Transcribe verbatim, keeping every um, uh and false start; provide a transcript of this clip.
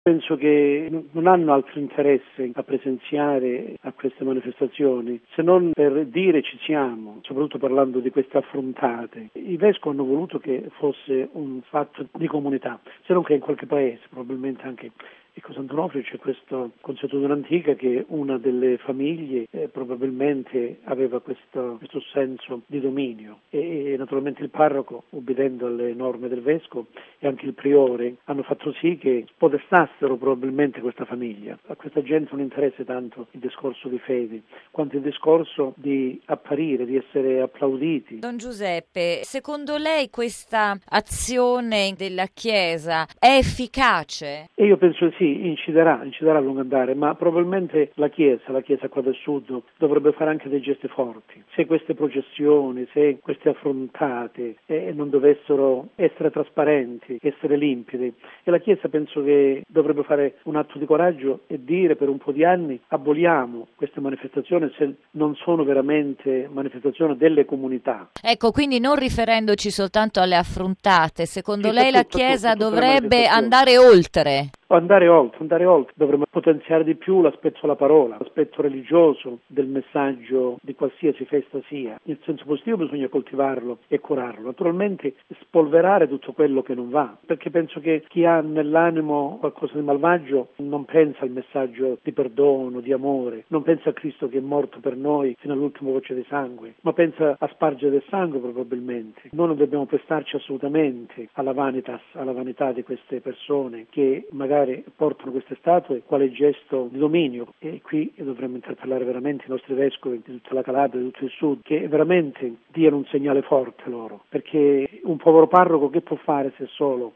Penso che non hanno altro interesse a presenziare a queste manifestazioni se non per dire ci siamo, soprattutto parlando di queste affrontate. I vescovi hanno voluto che fosse un fatto di comunità, se non che in qualche paese, probabilmente anche ecco, Sant'Onofrio c'è questo Consuetudine antica che una delle famiglie eh, probabilmente aveva questo, questo senso di dominio e, e naturalmente il parroco, obbedendo alle norme del vescovo e anche il priore, hanno fatto sì che spodestassero probabilmente questa famiglia. A questa gente non interessa tanto il discorso di fede, quanto il discorso di apparire, di essere applauditi. Don Giuseppe, secondo lei questa azione della Chiesa è efficace? E io penso che sì, inciderà, inciderà a lungo andare, ma probabilmente la Chiesa, la Chiesa qua del Sud, dovrebbe fare anche dei gesti forti. Se queste processioni, se queste affrontate eh, non dovessero essere trasparenti, essere limpide, e la Chiesa penso che dovrebbe fare un atto di coraggio e dire per un po' di anni aboliamo queste manifestazioni se non sono veramente manifestazioni delle comunità. Ecco, quindi non riferendoci soltanto alle affrontate, secondo Sì, lei la tutto, Chiesa tutto, dovrebbe andare oltre? Andare oltre, andare oltre, dovremmo potenziare di più l'aspetto della parola, l'aspetto religioso del messaggio di qualsiasi festa sia. In senso positivo bisogna coltivarlo e curarlo, naturalmente spolverare tutto quello che non va, perché penso che chi ha nell'animo qualcosa di malvagio non pensa al messaggio di perdono, di amore, non pensa a Cristo che è morto per noi fino all'ultima goccia di sangue, ma pensa a spargere del sangue probabilmente. Noi non dobbiamo prestarci assolutamente alla vanitas, alla vanità di queste persone che magari portano queste statue quale gesto di dominio, e qui dovremmo interpellare veramente i nostri vescovi di tutta la Calabria, di tutto il Sud, che veramente diano un segnale forte loro, perché un povero parroco che può fare se solo